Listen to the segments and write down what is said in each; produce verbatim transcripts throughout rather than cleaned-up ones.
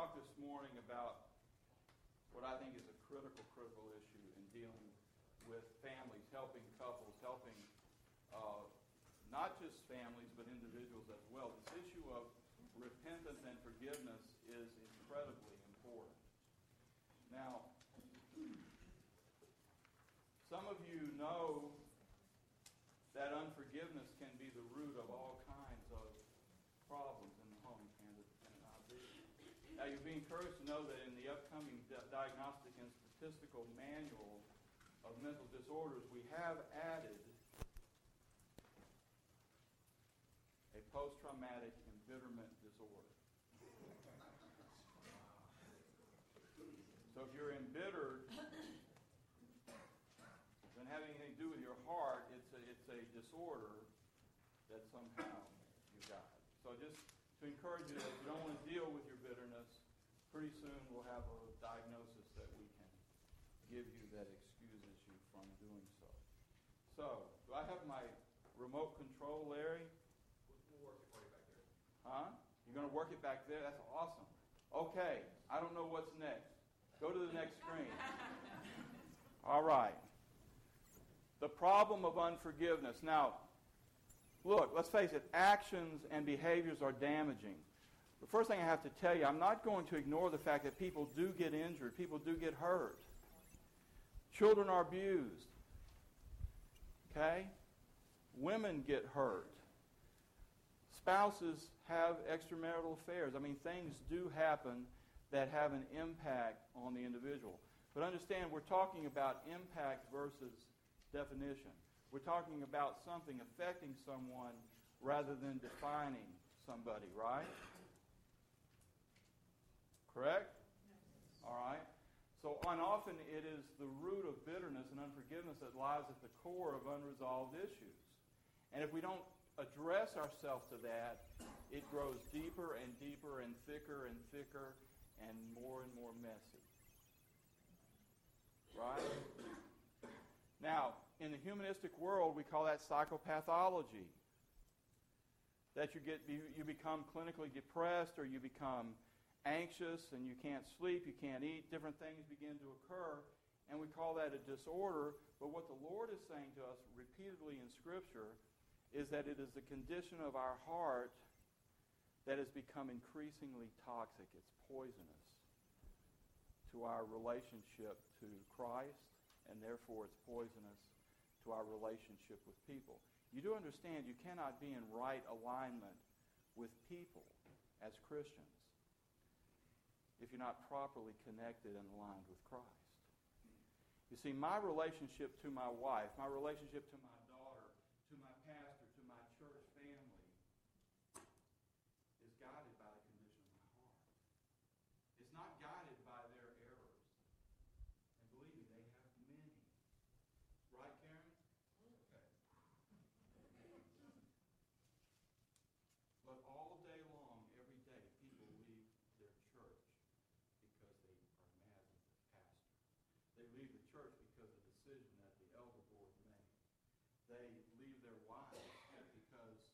talk this morning about what I think is a critical, critical issue in dealing with families, helping couples, helping uh, not just families but individuals as well. This issue of repentance and forgiveness is incredibly important. Now, some of you know that unforgiveness can be the root of all kinds of problems in the home, can it, can it not be? Now, you'll be encouraged to know that in the upcoming Di- Diagnostic and Statistical Manual of Mental Disorders, we have added a post-traumatic embitterment disorder. So if you're embittered, doesn't have anything to do with your heart, it's a, it's a disorder that somehow you got. So just to encourage you that if you don't want to deal with your bitterness, pretty soon we'll have a diagnosis that we can give you that excuses you from doing so. So, do I have my remote control, Larry? We'll work it for you back there. Huh? You're going to work it back there? That's awesome. Okay, I don't know what's next. Go to the next screen. All right. The problem of unforgiveness. Now, look, let's face it, actions and behaviors are damaging. The first thing I have to tell you, I'm not going to ignore the fact that people do get injured, people do get hurt. Children are abused. Okay? Women get hurt. Spouses have extramarital affairs. I mean, things do happen that have an impact on the individual. But understand, we're talking about impact versus definition. We're talking about something affecting someone rather than defining somebody, right? Correct? All right. So, and often it is the root of bitterness and unforgiveness that lies at the core of unresolved issues. And if we don't address ourselves to that, it grows deeper and deeper and thicker and thicker and more and more messy. Right? Now, in the humanistic world, we call that psychopathology. That you get, you, you become clinically depressed, or you become anxious and you can't sleep, you can't eat, different things begin to occur, and we call that a disorder. But what the Lord is saying to us repeatedly in Scripture is that it is the condition of our heart that has become increasingly toxic. It's poisonous to our relationship to Christ, and therefore it's poisonous to our relationship with people. You do understand you cannot be in right alignment with people as Christians if you're not properly connected and aligned with Christ. You see, my relationship to my wife, my relationship to my daughter, to my pastor, to my church family is guided by the condition of my heart. It's not guided by their errors. And believe me, they have many. Right, Karen? Okay. But all day long, every day, people leave their church because they are mad with the pastor. They leave the church because of a decision that the elder board made. They leave their wives because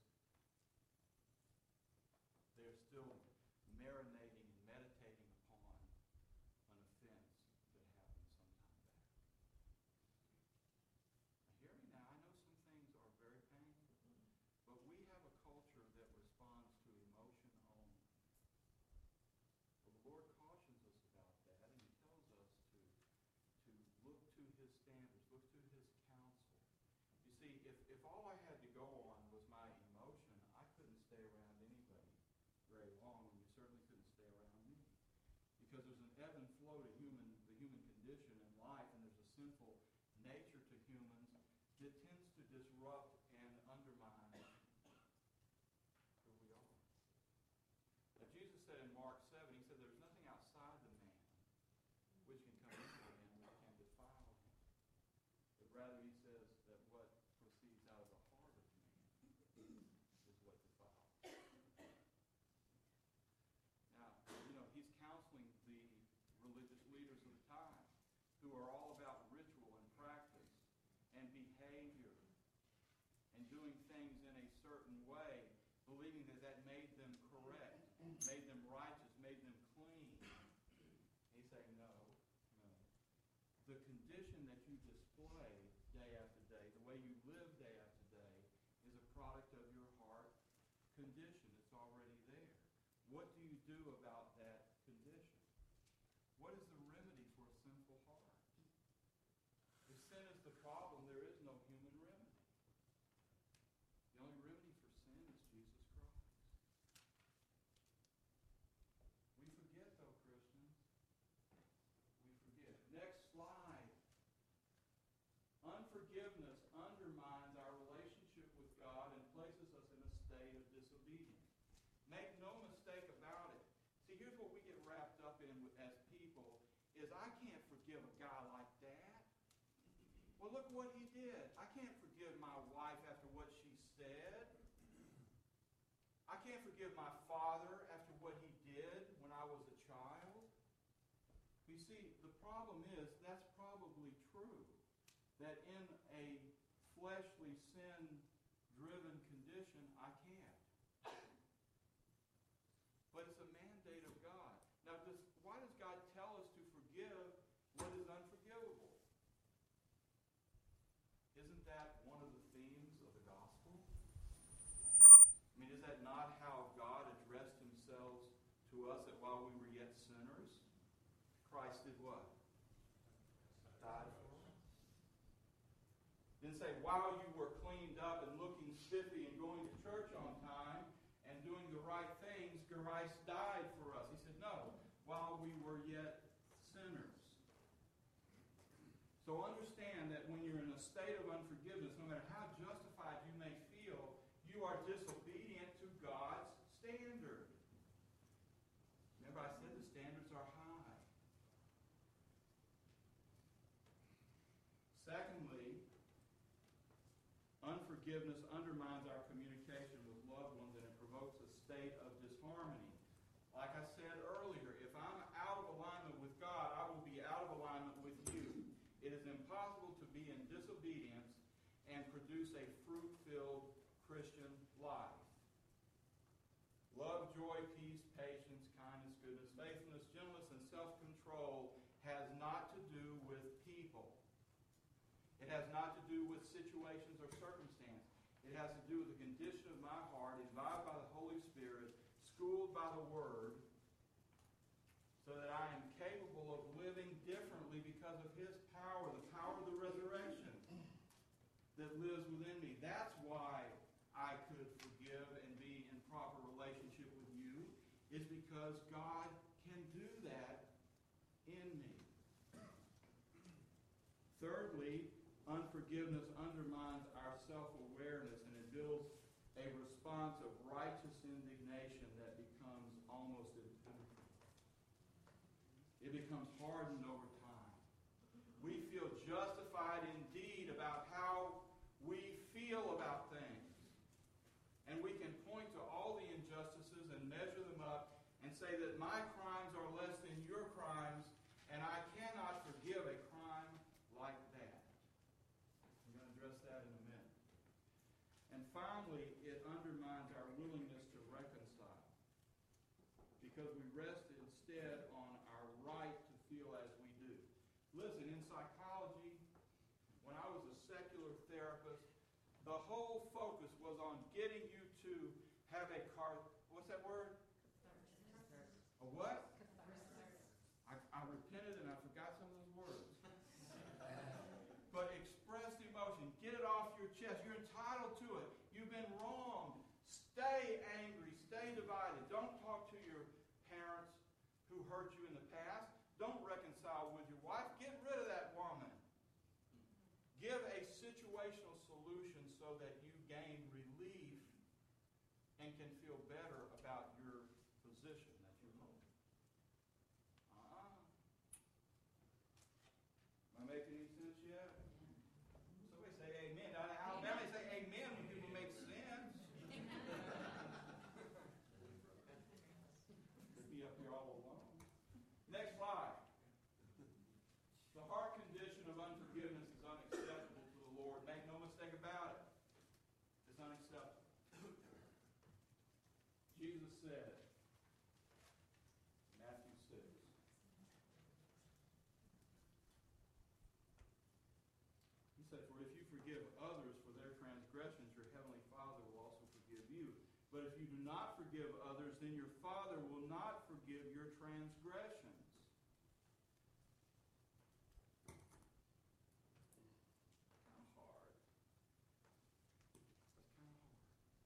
they're still marinating and meditating upon an offense that happened some time back. Now, hear me now. I know some things are very painful, but we have a culture that responds to emotion only. Well, the Lord cautions us about that, and He tells us to, to look to His standards, look to His counsel. You see, if, if all I had to go on was my emotion, I couldn't stay around anybody very long, and you certainly couldn't stay around me. Because there's an ebb and flow to human, the human condition in life, and there's a sinful nature to humans that tends to disrupt and undermine who we are. Now, Jesus said in Mark seven, He said, there's nothing outside the man which can come into the man which can defile him. But rather, He says that what proceeds out of the heart of man is what defiles. Now, you know, He's counseling the religious leaders of the time who are all about ritual and practice and behavior and doing things in a certain way, believing that that made them correct, made them righteous, made them clean. display day after day, the way you live day after day, is a product of your heart condition. It's already there. What do you do about that condition? What is the remedy for a sinful heart? If sin is the problem, there is no human remedy. The only remedy for sin is Jesus Christ. We forget, though, Christians. We forget. Next slide. Unforgiveness undermines our relationship with God and places us in a state of disobedience. Make no mistake about it. See, here's what we get wrapped up in as people, is I can't forgive a guy like that. Well, look what he did. I can't forgive my wife after what she said. I can't forgive my father after what he did when I was a child. You see, the problem is, that's probably true, that in a fleshly, sin-driven condition, I can't. But it's a mandate of God. Now, does, why does God tell us to forgive what is unforgivable? Isn't that one of the themes of the gospel? I mean, is that not how God addressed himself to us that while we were yet sinners, Christ did what? Died for us. Didn't say, while you were cleaned up and looking spiffy and going to church on time and doing the right things, Christ died for us. He said, no, while we were yet sinners. So understand that when you're in a state of unforgiveness, no matter how justified you may feel, you are disobedient to God's standard. Remember, I said the standards are high. Secondly, unforgiveness undermines our communication with loved ones and it provokes a state of disharmony. Like I said earlier, if I'm out of alignment with God, I will be out of alignment with you. It is impossible to be in disobedience and produce a fruit-filled Christian life. Love, joy, peace, patience, kindness, goodness, faithfulness, gentleness, and self-control has not to do with people. It has not to do with situations or circumstances. It has to do with the condition of my heart, imbibed by the Holy Spirit, schooled by the Word, so that I am capable of living differently because of His power, the power of the resurrection that lives within me. That's why I could forgive and be in proper relationship with you, is because God can do that in me. Thirdly, unforgiveness undermines our self-awareness and it builds a response of righteous indignation that becomes almost impenetrable. It becomes hardened over time. We feel justified indeed about how we feel about things. And we can point to all the injustices and measure them up and say that my crimes are less than your crimes, and I cannot forgive a crime like that. I'm going to address that in a minute. And finally, it undermines our willingness to reconcile, because we rest instead on our right to feel as we do. Listen, in psychology, when I was a secular therapist, the whole focus was on getting you to have a car. What's that word? A what? I, I repented and I forgot some of those words. But express the emotion. Get it off your chest. You're entitled to it. You've been wronged. Stay angry. Stay divided. Don't talk to your parents who hurt you in the past. Don't reconcile with your wife. Get rid of that woman. Give a situational solution so that you gain relief and can feel better about your position that you hold. Uh-uh. Am I making any sense yet? Somebody say amen. Down in Alabama, they say amen when people make sense. Could be up here all alone. Next slide. The heart condition of unforgiveness is unacceptable to the Lord. Make no mistake about it. It's unacceptable. Jesus said, Matthew six, forgive others, then your Father will not forgive your transgressions. Kind of hard. That's kind of hard.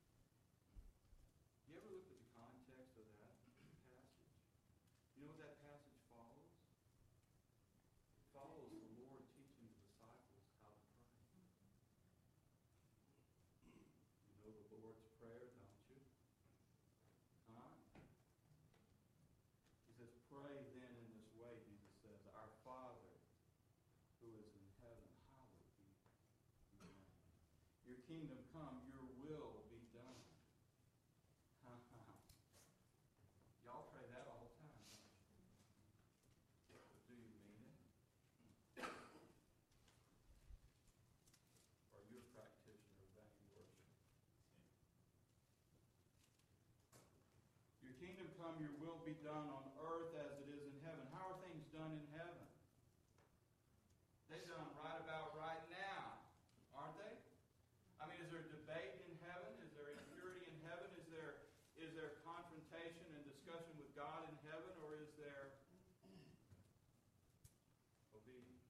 You ever looked at the context of that passage? You know what that passage follows? It follows the Lord teaching the disciples how to pray. You know the Lord's Prayer, don't you? Huh? He says, pray then in this way, Jesus says, our Father who is in heaven, hallowed be your name. Your kingdom come, your will be done. Y'all pray that all the time, don't you? But do you mean it? Or are you a practitioner of vain worship? Your kingdom come, your will be done on earth as it is in heaven. How are things done in heaven? They're done right about right now, aren't they? I mean, is there debate in heaven? Is there impurity in heaven? Is there is there confrontation and discussion with God in heaven, or is there obedience?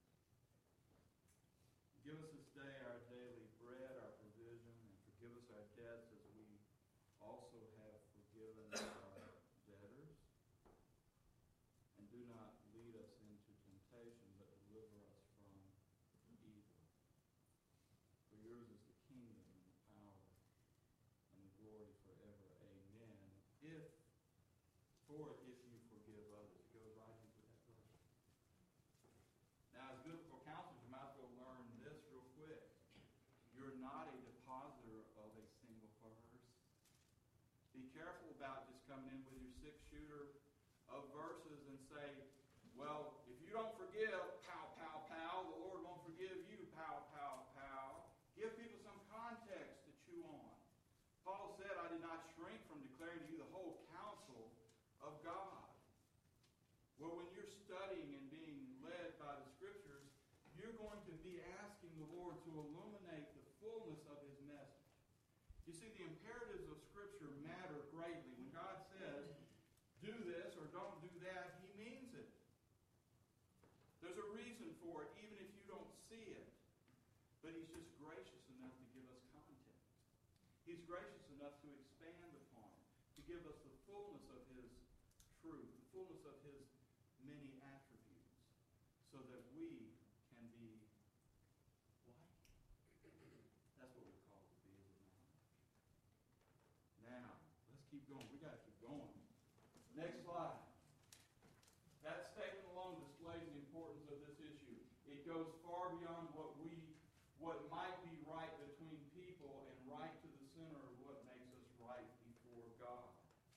Give us this day our daily bread, our provision, and forgive us our debts as we also have forgiven our debtors. And do not lead us into temptation, but deliver us from evil. For yours is the kingdom and the power and the glory forever. Amen. If, for if you forgive others. It goes right into that verse. Now, as biblical counselors, you might as well learn this real quick. You're not a depositor of a single verse. Be careful about just coming in with your six-shooter of verses and say, well, if you don't forgive, pow, pow, pow, the Lord won't forgive you, pow, pow, pow. Give people some context to chew on. Paul said, I did not shrink from declaring to you the whole counsel of God. Well, when you're studying and being led by the Scriptures, you're going to be asking the Lord to illuminate the fullness of His message. You see, the imperatives of Scripture matter greatly. When God says, do this or don't do that, He means it. There's a reason for it, even if you don't see it. But He's just gracious enough to give us context. He's gracious enough to expand upon it, to give us the fullness of His truth, the fullness of His many attributes, so that we can be like Him. That's what we're called to be, is it not? Now, let's keep going. We got to keep going. Next slide. That statement alone displays the importance of this issue. It goes far beyond what we, what might be right between people and right to the center of what makes us right before God.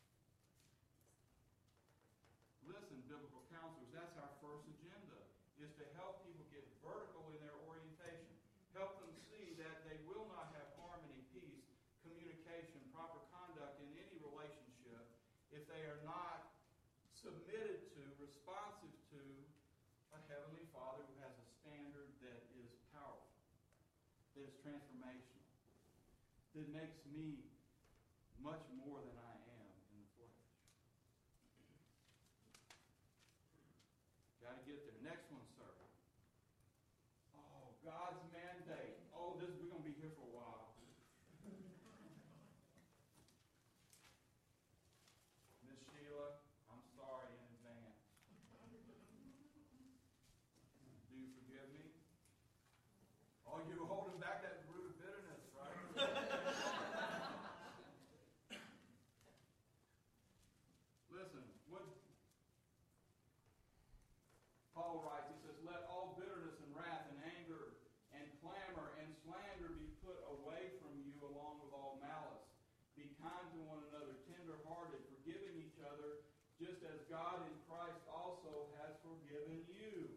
Listen, biblical counselors, that's our first agenda, is to help people get vertical in their orientation. Help them see that they will not have harmony, peace, communication, proper conduct in any relationship if they are not submitted to, responsive to, a Heavenly Father who has a standard that is powerful, that is transformational, that makes me much more than I am in the flesh. Got to get there. Next one, sir. Oh, God's mandate. Oh, this we're going to be here for a while. Miss Sheila, I'm sorry in advance. Do you forgive me? Oh, you're holding back that root of bitterness, right? Listen, what Paul writes, he says, let all bitterness and wrath and anger and clamor and slander be put away from you along with all malice. Be kind to one another, tender-hearted, forgiving each other, just as God in Christ also has forgiven you.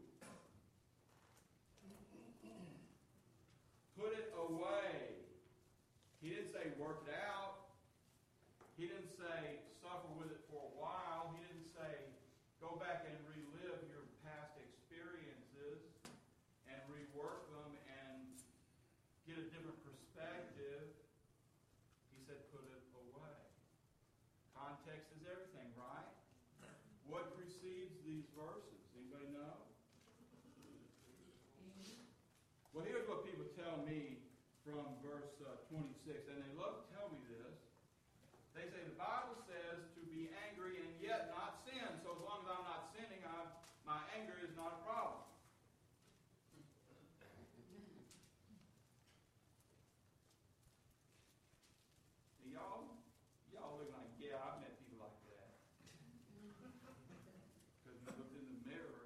Put it away. He didn't say work it out. He didn't say suffer with it for a while. He didn't say go back and relive your past experiences and rework them and get a different perspective. He said put it away. context is everything, right? What precedes these verses? Anybody know? Well, here's what people tell me from verse uh, twenty-six, and they love to tell me this. They say the Bible says to be angry and yet not sin. So as long as I'm not sinning, I'm, my anger is not a problem. Y'all, y'all look like, yeah, I've met people like that. Because we looked in the mirror.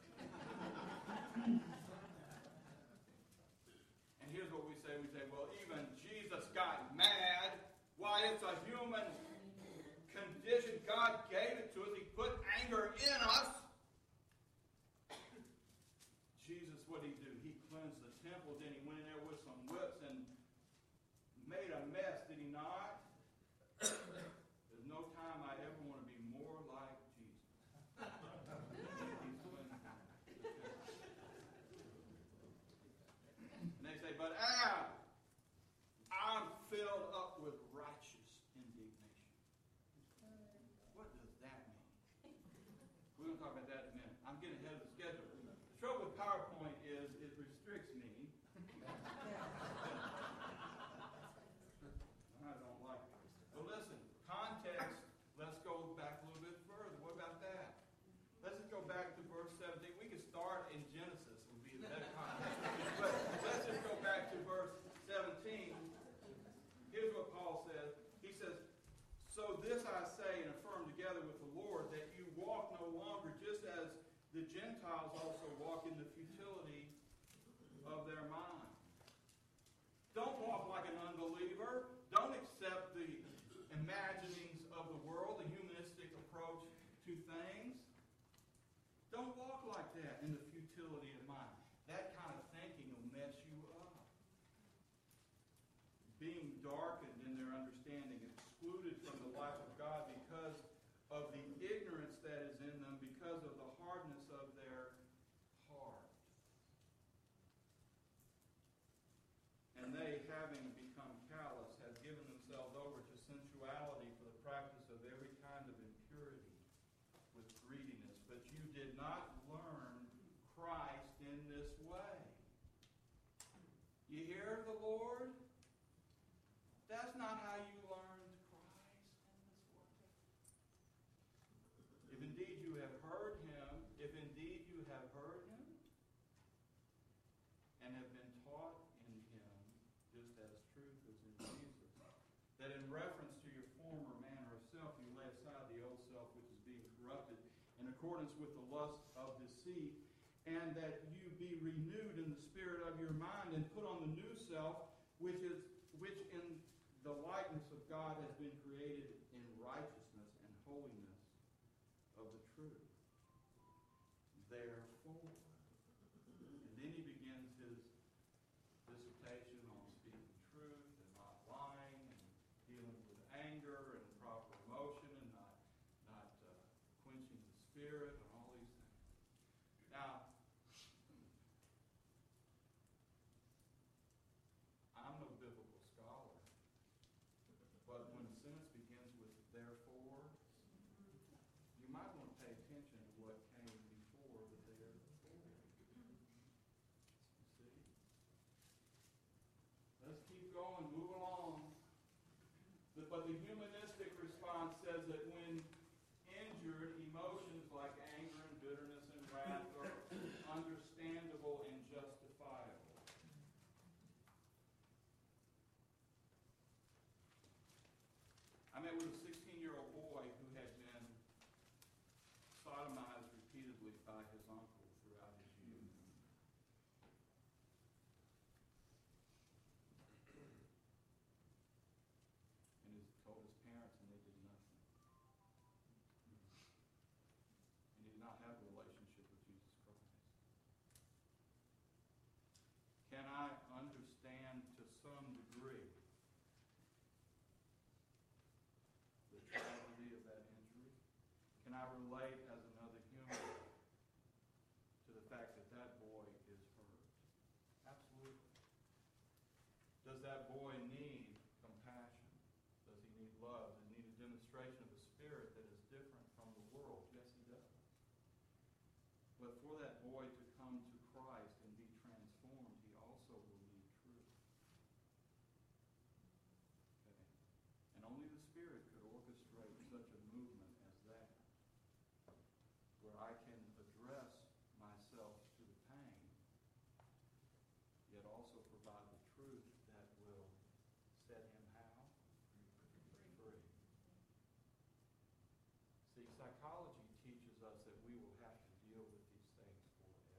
And here's what we say. We say, well, even Jesus got mad. Why, it's a human condition. God gave it to us. He put anger in us. Jesus, what did he do? He cleansed the temple. Then he went in there with some whips and made a mess, did he not? There's no time I ever want to be more like Jesus. He's cleansed the temple. And they say, but ah, I'm filled up with righteous indignation. What does that mean? We're going to talk about that in a minute. I'm getting ahead of the schedule. The trouble with PowerPoint is it restricts me. I don't like it. Well, listen, context, let's go back a little bit further. What about that? Let's just go back to verse seventeen. We could start in Genesis. It would be the better context. But let's just go back to verse seventeen. Here's what Paul says. He says, so this I say and affirm together with the Lord, that you walk no longer just as the Gentiles also walk in the futility of their mind. Don't walk like an unbeliever. Don't accept the imaginings of the world, the humanistic approach to things. Don't walk like that in the futility of mind. That kind of thinking will mess you up. Being darkened in their understanding, excluded from the life of God because of the ignorance that is in them, because of the hardness of their heart. And they, having become callous, have given themselves over to sensuality for the practice of every kind of impurity with greediness. But you did not learn Christ in this way. You hear the Lord? That's not how you learned Christ in this way. If indeed you have heard him, if indeed you have heard him, and have been taught in him, just as truth is in Jesus, that in reference to your former manner of self, you lay aside the old self which is being corrupted in accordance with the lust of deceit, and that you be renewed in the spirit of your mind, and put on the new self, which is which in the likeness of God has been created in righteousness and holiness of the truth. Therefore, and then he begins his dissertation on speaking truth and not lying and dealing with anger and proper emotion and not, not uh, quenching the spirit and all these things. Now, I'm no biblical scholar, but when a sentence begins with therefore, you might want to pay attention to what came before the therefore. You see? Let's keep going, move along. The, but the humanistic response says that when injured, emotions like anger and bitterness and wrath are understandable and justifiable. I met with a sixteen-year-old boy who had been sodomized repeatedly by his uncle throughout his youth. And he told his parents, and they did nothing. And he did not have a relationship with Jesus Christ. Can I understand to some degree the tragedy of that injury? Can I relate as another human to the fact that that boy is hurt? Absolutely. Does that boy need compassion? Does he need love? Does he need a demonstration of the Spirit But for that boy to come to Christ and be transformed, he also will need truth. Okay. And only the Spirit could orchestrate such a movement as that, where I can address myself to the pain, yet also provide the truth that will set him how? Free. See, psychology teaches us that we will have to deal with these things forever.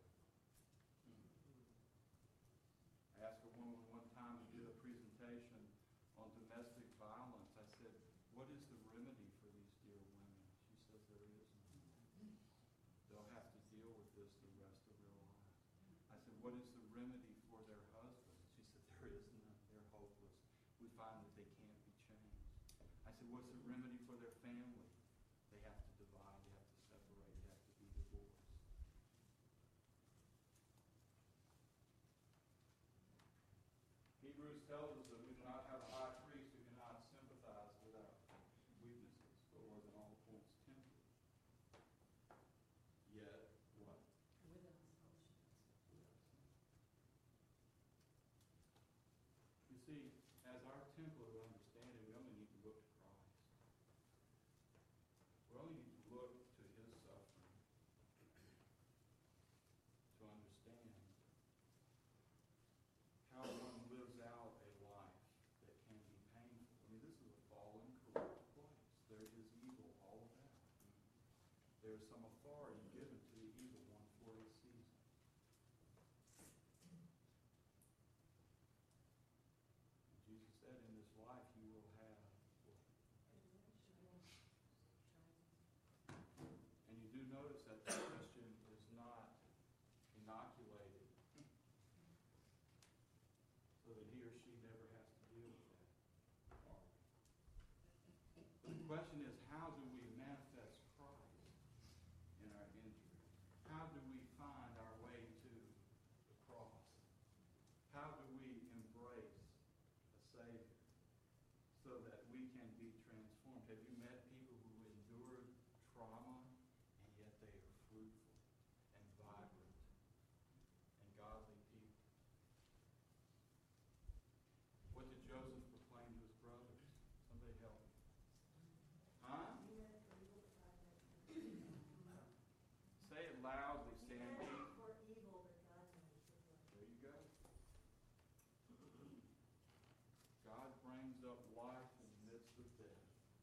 I asked a woman one time to do a presentation on domestic violence. I said, what is the remedy for these dear women? She says, there is none. They'll have to deal with this the rest of their lives. I said, what is the remedy for their husbands? She said, there is none. They're hopeless. We find that they can't be changed. I said, what's the remedy for their family? They have to divide, they have to separate, they have to be divorced. Hebrews tells us that we do not have a high priest who cannot sympathize with our weaknesses, but more than all points tempted. Yet, what? Without fellowship. You see, as our template of understanding, we only need to look to Christ. We only need to look to his suffering to understand how one lives out a life that can be painful. I mean, this is a fallen, corrupt place. There is evil all about. There is some authority given to the evil one for a season. And Jesus said, in this life you will have what? And you do notice that the Christian is not inoculated so that he or she never has to deal with that. The question is, how do we manifest Christ in our injury? How do we find our way to the cross? How do we embrace a Savior so that we can be transformed? Have you met people who endured trauma and yet they are fruitful and vibrant and godly people? What did Joseph proclaim to his brothers? Somebody help me. Huh? Say it loudly, Sandy. For evil, but God meant for good. There you go. God brings up life in the midst of death.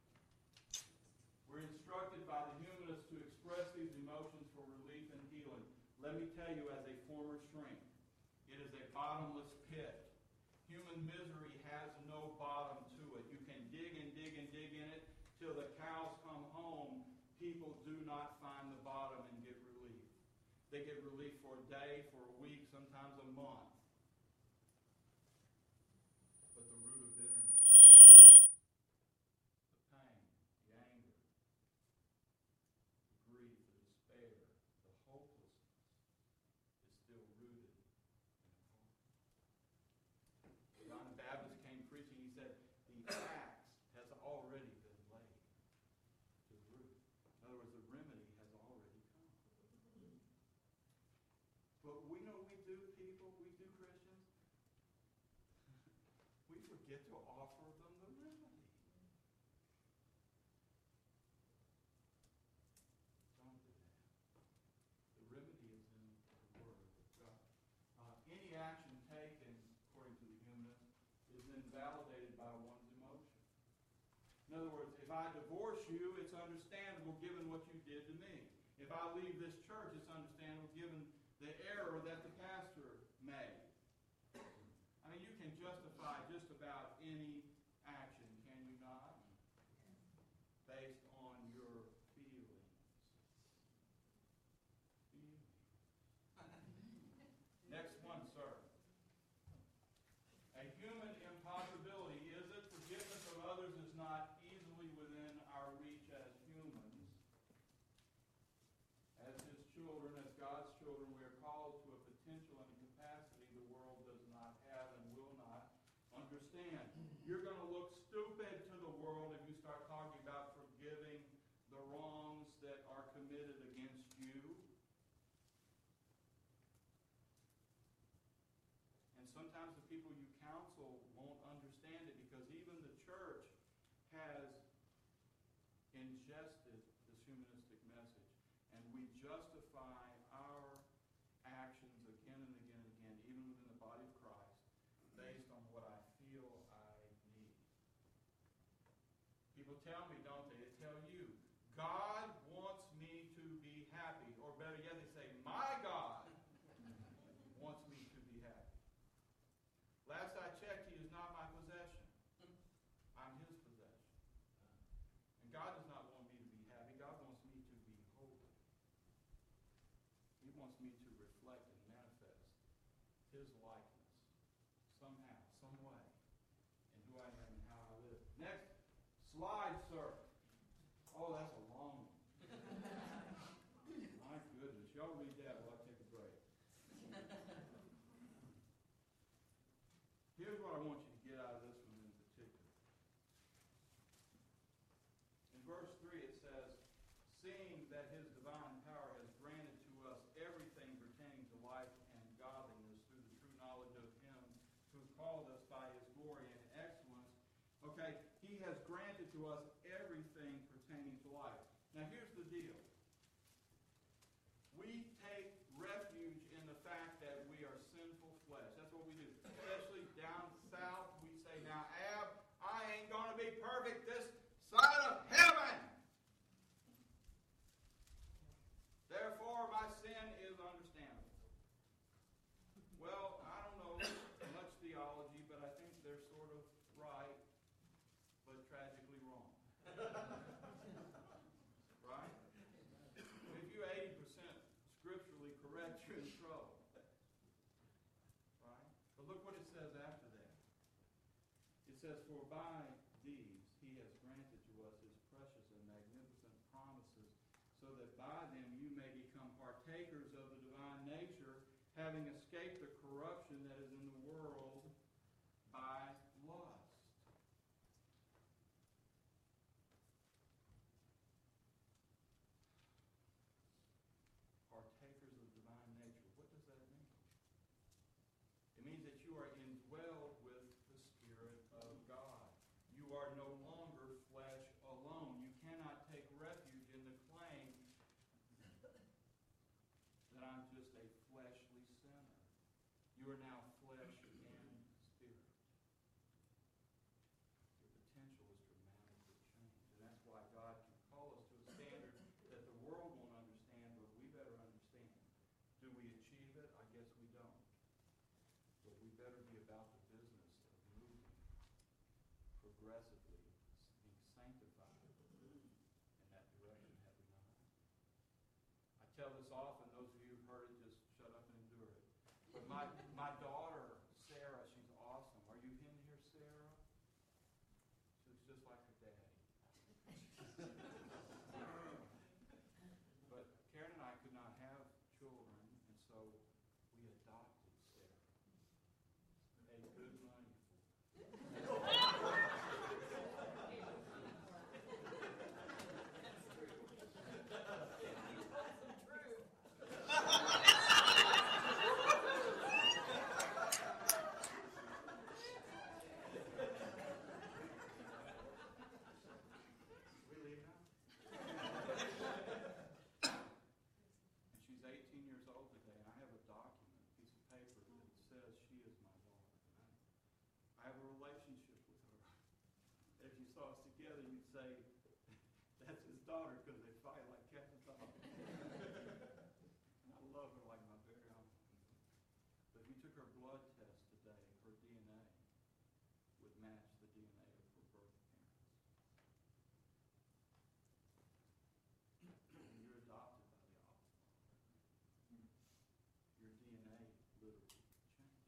We're instructed by the humanists to express these emotions for relief and healing. Let me tell you, as a former shrink, it is a bottomless pit. Human misery has no bottom to it. You can dig and dig and dig in it till the cows come home. People do not find the bottom and get relief. They get relief for a day, for a week, sometimes a month. But the root of bitterness, the pain, the anger, the grief, the despair, the hopelessness is still rooted in the heart. John the Baptist came preaching, he said, the axe has already been laid to the root. In other words, the remedy has already come. But we know we do, people, we do Christians, we forget to offer them the remedy. Don't do that. The remedy is in the Word of God. Uh, any action taken, according to the humanist, is then validated by one's emotion. In other words, if I divorce you, it's understandable given what you did to me. If I leave this church, it's understandable given the error that the pastor made. I mean, you can justify just about any action, can you not? Based on your feelings. Feelings. Next one, sir. A human impossibility, is it? Forgiveness of others is not easily within our reach as humans. As his children, as God's children, we are called to a potential and a capacity the world does not have and will not understand. You're going to look stupid to the world if you start talking about forgiving the wrongs that are committed against you. sometimes the people you counsel won't understand it because even the church has ingested this humanistic message. And we justify our actions again and again and again, even within the body of Christ, based on what I feel I need. People tell me, don't they? They tell you, God wants me to be happy. Or better yet, they say, my God wants me to be happy. Last I checked, he is not my possession. I'm his possession. And God does not want me to be happy. God wants me to be holy. He wants me to reflect and manifest his likeness somehow, some way, in who I am and how I live. Next slide, sir. Oh, that's a long one. My goodness. Y'all read that while I take a break. Here's what I want you to get out of this one in particular. In verse three it says, seeing that his divine power has granted to us everything pertaining to life and godliness through the true knowledge of him who called us by his glory and excellence. Okay, he has granted to us everything pertaining to life. Now here's the deal. We take refuge in the fact that we are sinful flesh. That's what we do. Especially down south, we say, now, Ab, I ain't going to be perfect this side of heaven. Therefore, my sin is understandable. Well, I don't know much theology, but I think they're sort of right, but tragically wrong. Right? If you're eighty percent scripturally correct, you're in trouble. Right? But look what it says after that. It says, for by these he has granted to us his precious and magnificent promises, so that by them you may become partakers of the divine nature, having escaped the corruption that is in the world by lust. Partakers of divine nature. What does that mean? It means that you are indwelled with the Spirit of God. You are no longer flesh alone. You cannot take refuge in the claim that I'm just a fleshly sinner. You are now flesh and spirit. Your potential is dramatically changed. And that's why God can call us to a standard that the world won't understand, but we better understand. Do we achieve it? I guess we don't. But we better be about the business of moving progressively, being sanctified in that direction, have we not? I tell this often, those of you who've heard it, just shut up and endure it. But my, my daughter, Sarah, she's awesome. Are you in here, Sarah? She looks just like her daddy. But Karen and I could not have children, and so we adopted Sarah. Paid good money for her. We leave now? And she's eighteen years old today, and I have a document, a piece of paper that says she is my daughter. I have a relationship with her. If you saw us together, you'd say, that's his daughter, because they fight like cat and dog. And I love her like my very own. But if you took her blood test today, her D N A would match the D N A of her birth parents. And you're adopted by the Abba Father. Your D N A literally changes.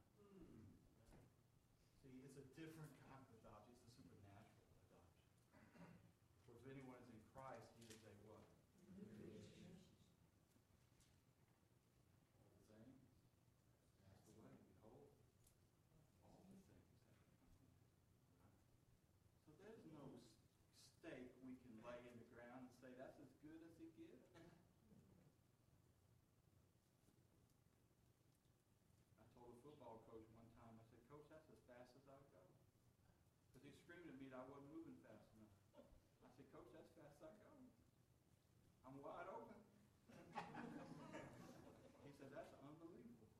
See, it's a different kind of adoption. It's a supernatural adoption. For if anyone is in Christ, he is a what? All the things passed away. Behold, all the things have become new. So there's no stake we can lay in the ground and say that's as good as it gets. I told a football coach agreed I wasn't moving fast enough. I said, Coach, that's fast I go. I'm wide open. He said, that's unbelievable.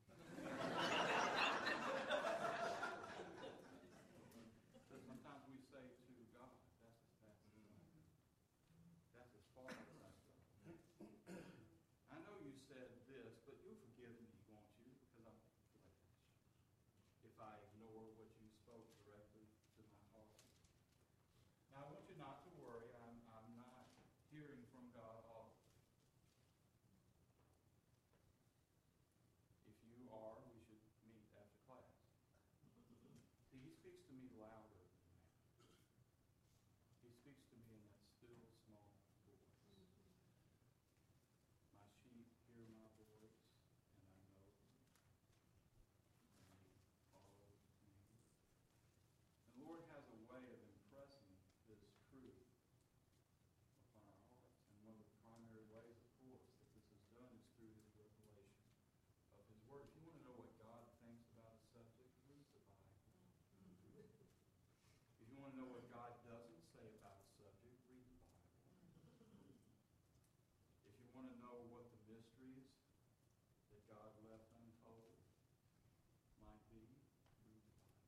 So sometimes we say to God, that's as fast as I go. That's as far as I go. I know you said this, but you'll forgive me, won't you? Because I'm flesh. If I ignore what you spoke directly to my heart. Now, I want you not to worry. I'm, I'm not hearing from God often. If you are, we should meet after class. See, he speaks to me louder than that. He speaks to me in that still, small voice. My sheep hear my voice, and I know them, and they follow me. And the Lord has a way of impressing this truth upon our hearts. And one of the primary ways, of course, that this is done is through his revelation of his word. If you want to know what God thinks about a subject, read the Bible. If you want to know what God doesn't say about a subject, read the Bible. If you want to know what the mysteries that God left untold might be, read the Bible.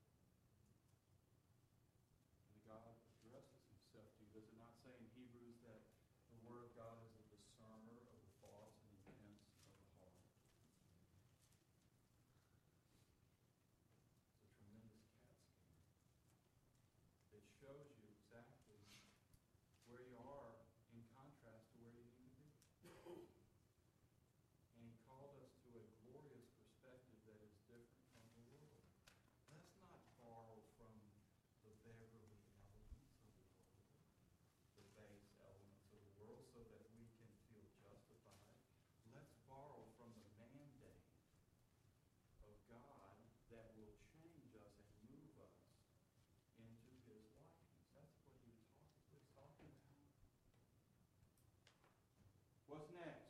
And God addresses himself to you. Does it not say in Hebrews that the Word of God is a discerner of the thoughts and intents of the heart? It's a tremendous cat scan. It shows you exactly where you are in contrast to where you need to be. And he called us to a glorious perspective that is different from the world. Let's not borrow from the Beverly elements of the world, the base elements of the world, so that we can feel justified. Let's borrow from the mandate of God that will change us and move us into his likeness. That's what he was talking, what he's talking about. What's next?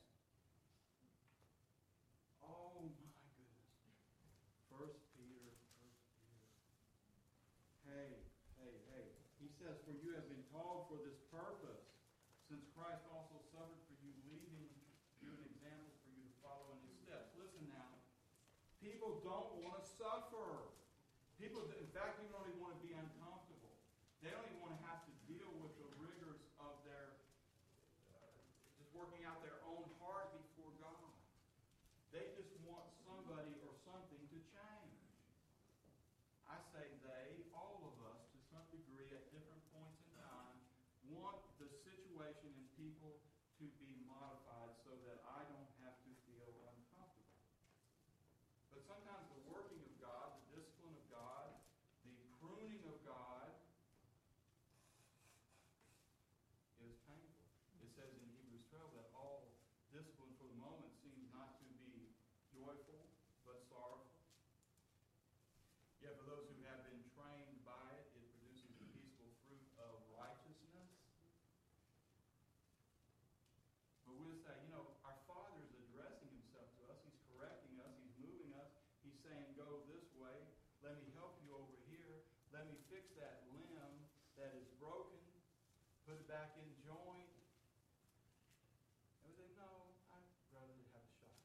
Oh my goodness. First Peter, First Peter. Hey, hey, hey. He says, for you have been called for this purpose, since Christ also suffered for you, leaving you an example for you to follow in his steps. Listen now. People don't want to suffer. People, in fact, even don't even want to be uncomfortable. They don't even want to have to deal with the rigors of their, uh, just working out their own heart before God. They just want somebody or something to change. I say they, all of us, to some degree, at different points in time, want the situation and people to be modified so that I don't have to feel uncomfortable. But sometimes the working of God, the discipline of God, the pruning of God is painful. It says in Hebrews twelve that all discipline for the moment seems not to be joyful, but sorrowful. Yet for those who have been trained by it, it produces the peaceful fruit of righteousness. But we'll say, you know, our Father is addressing himself to us. He's correcting us. He's moving us. He's saying, go this way. Let me help you over here. Let me fix that limb that is broken. Put it back in joint. And we say, no, I'd rather have a shot.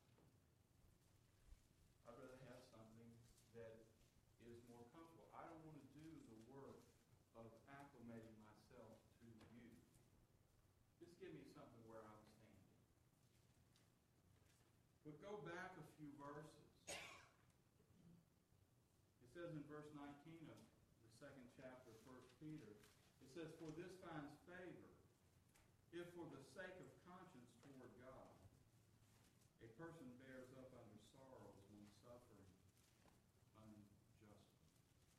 I'd rather have something that is more comfortable. I don't want to do the work of acclimating myself to you. Just give me something where I'm standing. But go back a few verses. It says in verse nineteen of the second chapter of First Peter, it says, for this finds favor, if for the sake of conscience toward God, a person bears up under sorrows when suffering unjustly.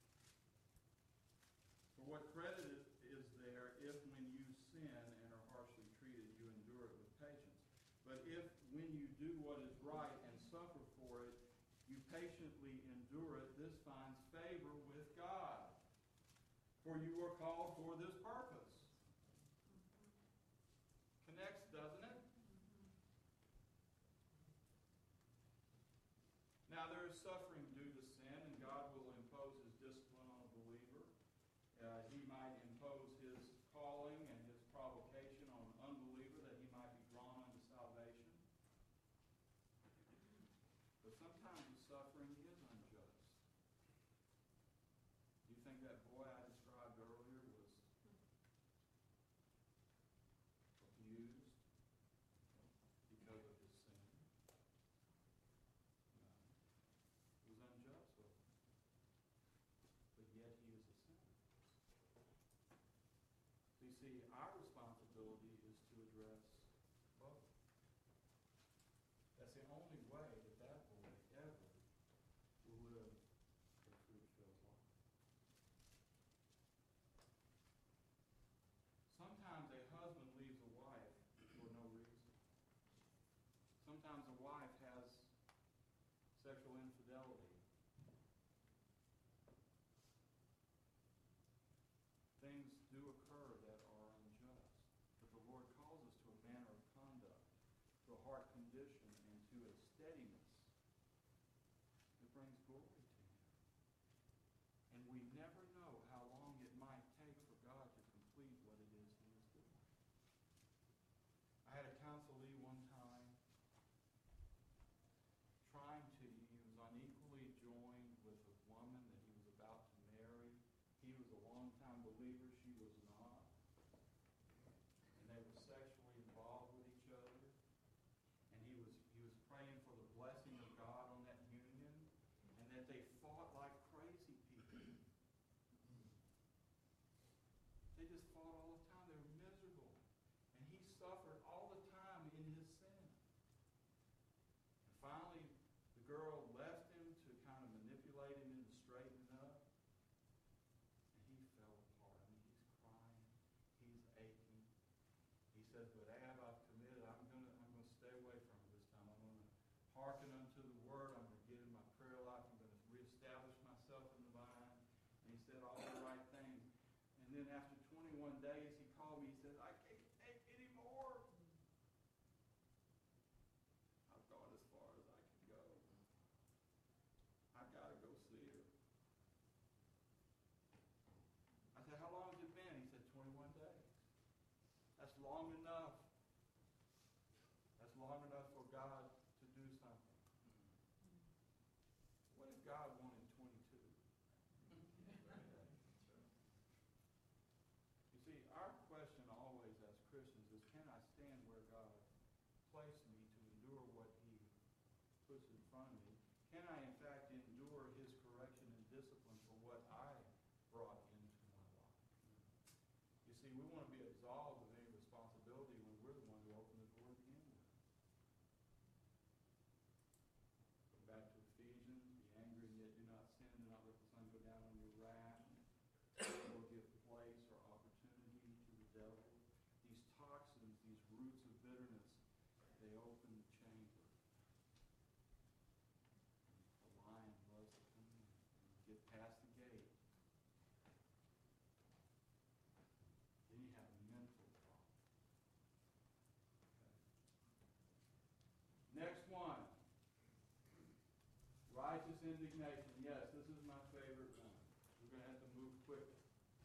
For what credit is there if when you sin and are harshly treated, you endure it with patience? But if when you do what is right and suffer for it, you patiently endure it, this finds favor with God. For you were called for this purpose. Connects, doesn't it? Now there is suffering due to sin, and God will impose his discipline on a believer. Uh, he might impose sexual infidelity. Things do occur that are unjust, but the Lord calls us to a manner of conduct, to a heart condition, and to a steadiness that brings glory to Him. And we never know how long it might take for God to complete what it is He is doing. I had a counselee one time trying to, he was unequally joined with a woman that he was about to marry. He was a long-time believer, she was not. And they were sexually involved with each other. And he was he was praying for the blessing of God on that union, and that they fought like crazy people. They just fought all the time. They were miserable. And he suffered all the time in his sin. And finally, the girl left him to kind of manipulate him into straightening up. And he fell apart. I mean, he's crying. He's aching. He says, but Ab, I've committed. I'm going to I'm going to stay away from it this time. I'm going to hearken unto the word. I'm going to get in my prayer life. I'm going to reestablish myself in the vine. And he said all the right things. And then after twenty-one days, he called me. He said, I can't take any more. I've gone as far as I can go. I've got to go see her. I said, how long has it been? He said, twenty-one days. That's long enough. That's long enough for God to do something. What if God wanted twenty-two? You see, our question always as Christians is, can I stand where God placed me to endure what He puts in front of me? Can I, in fact, endure His correction and discipline for what I brought into my life? You see, we want to be absolved of any responsibility when we're the one who opened the door to begin with. Go back to Ephesians, be angry and yet do not sin, do not let the sun go down on your wrath, or give place or opportunity to the devil. These toxins, these roots of bitterness, they open the chamber. The lion loves to come in. Get past the gate. Then you have a mental problem. Okay. Next one. Righteous indignation. Yes, this is my favorite one. We're going to have to move quickly.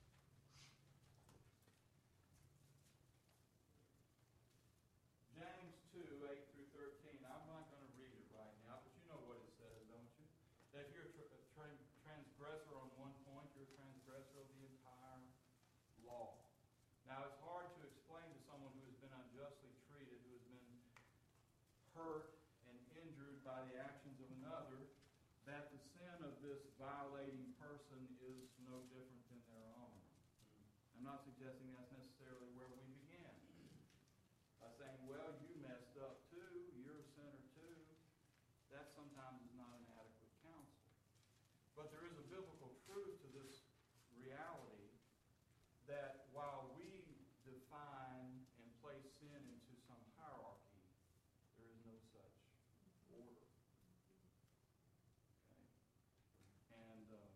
James two, eight through thirteen. I'm not going to read it right now, but you know what it says, don't you? That if you're a, tra- a tra- transgressor on one point, you're a transgressor of the entire law. Now, it's hard to explain to someone who has been unjustly treated, who has been hurt and injured by the actions of another, that the sin of this violating person is no different than their own. I'm not suggesting that's necessarily where we begin. By saying, well, you messed up too, you're a sinner too, that sometimes is not an adequate counsel. But there is a biblical truth to this reality that while we define and place sin into some hierarchy, there is no such order. Okay? And uh,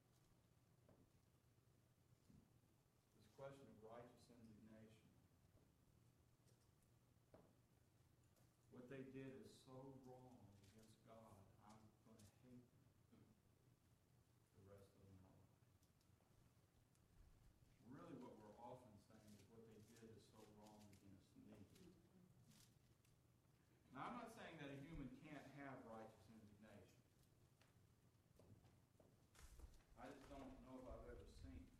this question of righteous indignation, what they did is so wrong against God, I'm going to hate them the rest of my life. Really what we're often saying is what they did is so wrong against me. Now, I'm not saying that a human can't have righteous indignation. I just don't know if I've ever seen it.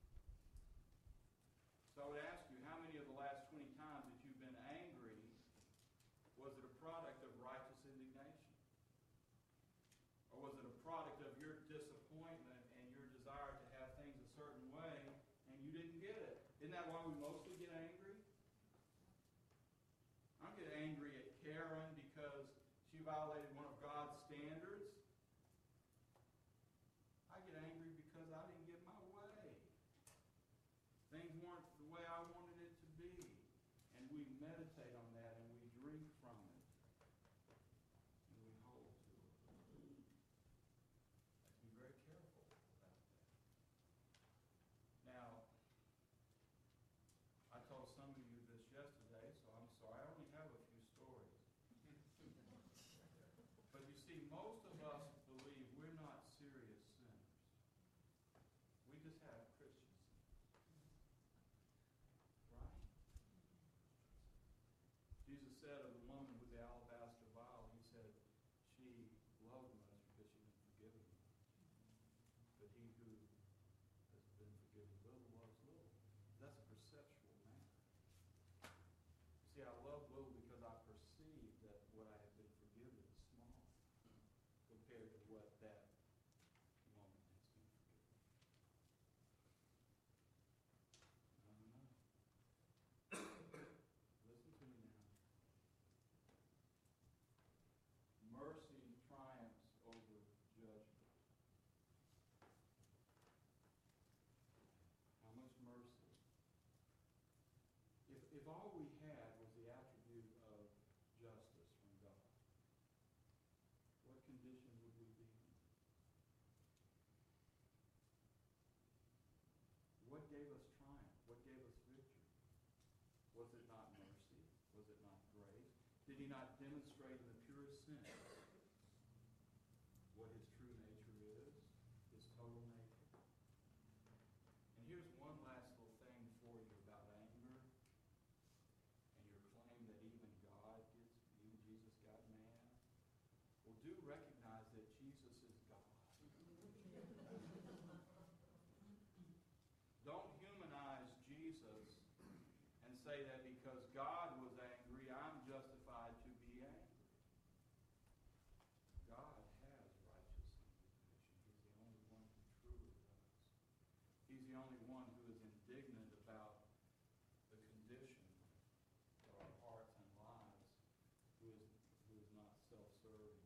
So I would ask you, how many of the last twenty times that you've been angry, was it a product of righteous indignation? Or was it a product of your disappointment and your desire to have things a certain way and you didn't get it? Isn't that why we mostly get angry? I don't get angry at Karen because she violated one of God's standards. I get angry because I didn't get my way. Things weren't the way I wanted it to be. And we meditate on that and we drink from it. And we hold to it. said of the woman with the alabaster vial, he said, she loved much because she'd been forgiven much. But he who has been forgiven little loves little. That's a perceptual matter. See, I love little because I perceive that what I have been forgiven is small compared to what that woman has been forgiven. I don't know. Listen to me now. Mercy triumphs over judgment. How much mercy? If, if all we had was the attribute of justice from God, what condition would we be in? What gave us triumph? What gave us victory? Was it not mercy? Was it not grace? Did he not demonstrate in the purest sense what his true nature is, his total nature? And here's one last little thing for you about anger and your claim that even God gets, even Jesus got mad. Well, do recognize that Jesus is God. Don't humanize Jesus and say that because God was angry, I'm justified to be angry. God has righteous indignation. He's the only one who truly does. He's the only one who is indignant about the condition of our hearts and lives, who is, who is not self-serving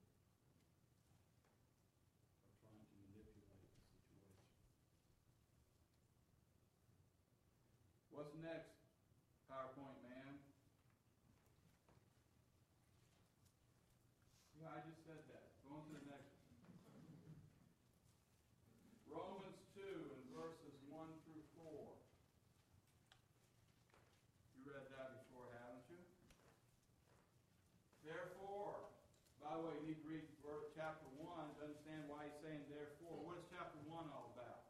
or trying to manipulate the situation. What's next, PowerPoint man? Yeah, I just said that. Go on to the next one. Romans two and verses one through four. You read that before, haven't you? Therefore, by the way, you need to read verse, chapter one to understand why he's saying therefore. What is chapter one all about?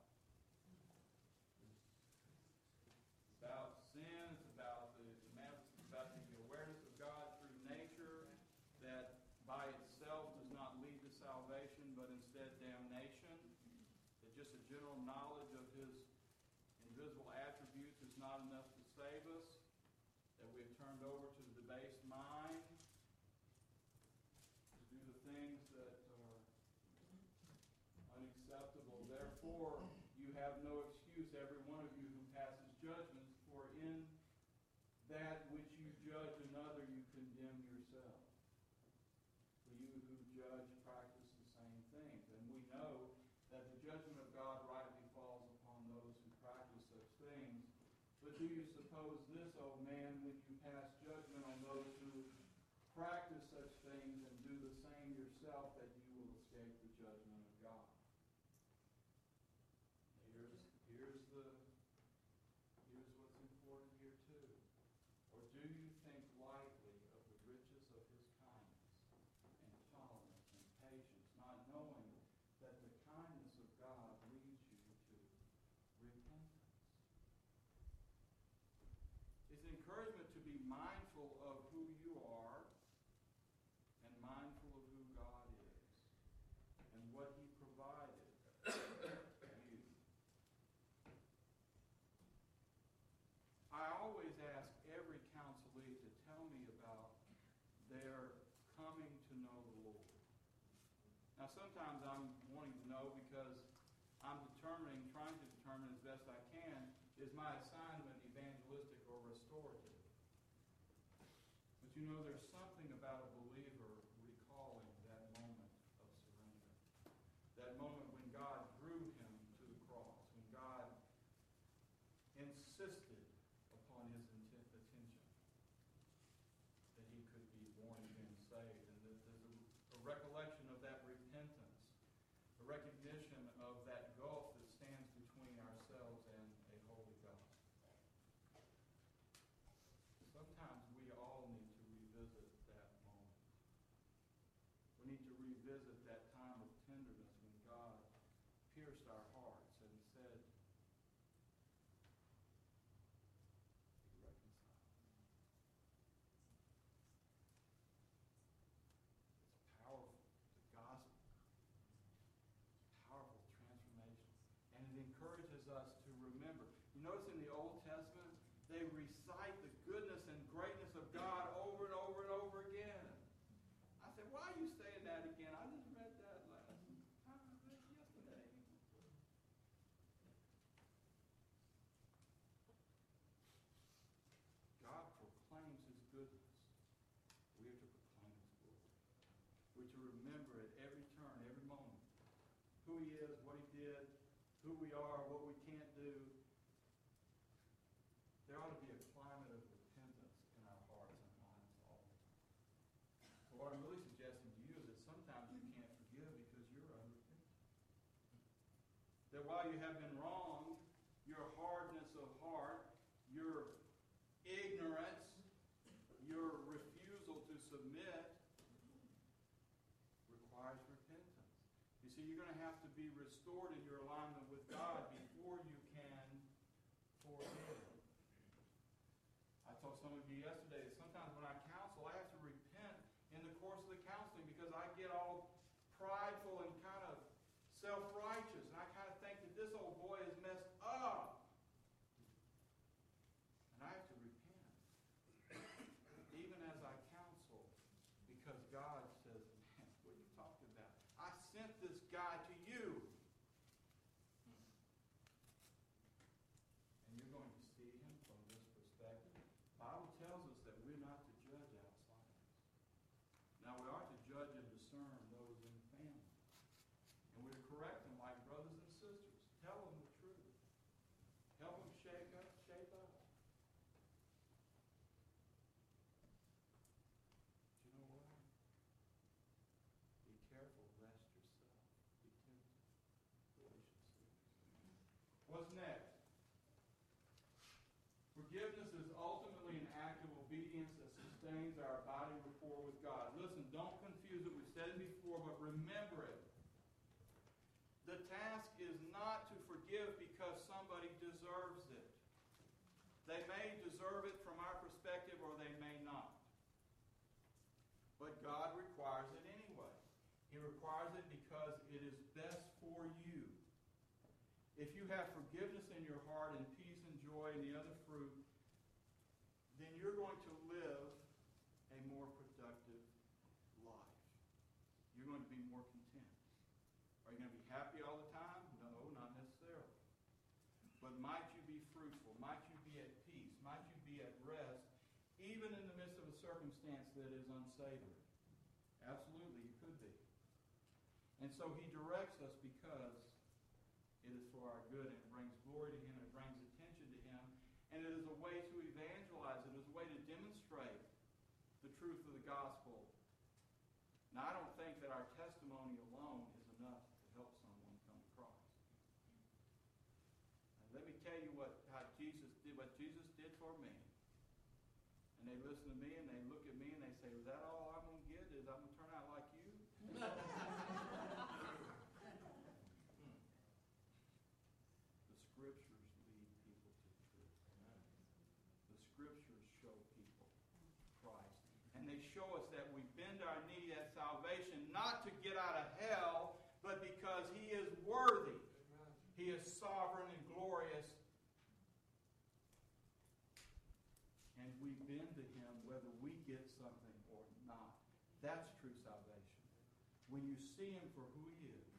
It's about sin. It's about the, it's about the awareness of God through nature that by itself does not lead to salvation, but instead damnation. That just a general knowledge of his invisible attributes is not enough to save us. That we have turned over to the debased mind to do the things that are unacceptable. Therefore, you have no excuse, every one of you who passes judgments, for in that which you judge another, you condemn yourself. For you who judge practice the same things. And we know that the judgment of God rightly falls upon those who practice such things. But do you suppose this, O man, when you pass judgment on those who practice such things and do the same yourself, that you will escape the judgment of God? Here's, here's the here's what's important here too. Or do you think lightly of the riches of his kindness and tolerance and patience, not knowing that the kindness of God leads you to repentance? It's an encouragement to be mindful of who you are and mindful of who God is and what he provided you. I always ask every counselee to tell me about their coming to know the Lord. Now, sometimes I'm wanting to know because I'm determining, trying to determine as best I can, is my assignment evangelistic or restorative? But you know, there's something about a believer recalling that moment of surrender. That moment when God drew him to the cross, when God insisted upon his intent, attention that he could be born again, saved. And that there's a, a recollection of that repentance, a recognition of that gulf that stands between ourselves and a holy God. Sometimes we all need to revisit that moment. We need to revisit that time of tenderness when God pierced our hearts and said, be reconciled. You notice in the Old Testament, they recite the goodness and greatness of God over and over and over again. I said, why are you saying that again? I just read that last time, I read it yesterday. God proclaims His goodness. We are to proclaim His glory. We're to remember at every turn, every moment, who He is, what He did, who we are, what we can't do. There ought to be a climate of repentance in our hearts and minds all the time. So what I'm really suggesting to you is that sometimes you can't forgive because you're unrepentant. That while you have been wronged, your hardness of heart, your ignorance, your refusal to submit requires repentance. You see, you're going to have to be restored in your alignment with God before you can forgive. I told some of you yesterday that sometimes when I counsel, I have to repent in the course of the counseling because I get all prideful and kind of self-righteous, and I kind of think that this old boy is messed up. And I have to repent, even as I counsel, because God says, man, what are you talking about? I sent this guy to you. And you're going to see him from this perspective. The Bible tells us that we're not to judge outsiders. Now, we are to judge and discern those in the family. And we're to correct them like brothers and sisters. Tell them the truth. Help them shape up, shape up. Do you know what? Be careful lest yourself be tempted. Galatians six. What's next? Forgiveness is ultimately an act of obedience that sustains our abiding rapport with God. Listen, don't confuse it. We've said it before, but remember it. The task is not to forgive because somebody deserves it. They may deserve it from our perspective, or they may not. But God requires it anyway. He requires it because it is best for you. If you have forgiveness in your heart and peace and joy and the other fruit, then you're going to live a more productive life. You're going to be more content. Are you going to be happy all the time? No, not necessarily. But might you be fruitful? Might you be at peace? Might you be at rest, even in the midst of a circumstance that is unsavory? Absolutely, you could be. And so He directs us because it is for our good, and it brings glory to Him, and it brings attention to Him, and it is a way to evangelize. It is a way to demonstrate the truth of the gospel. Now, I don't think that our testimony alone is enough to help someone come to Christ. And let me tell you what how Jesus did, what Jesus did for me. And they listen to me, and they look at me, and they say, "Is that all I'm going to get? Is I'm going to turn out like you?" The Scriptures lead people to truth. The Scriptures show people Christ. And they show us that we bend our knee at salvation not to get out of hell, but because He is worthy. He is sovereign and glorious. And we bend to Him whether we get something or not. That's true salvation. When you see Him for who He is,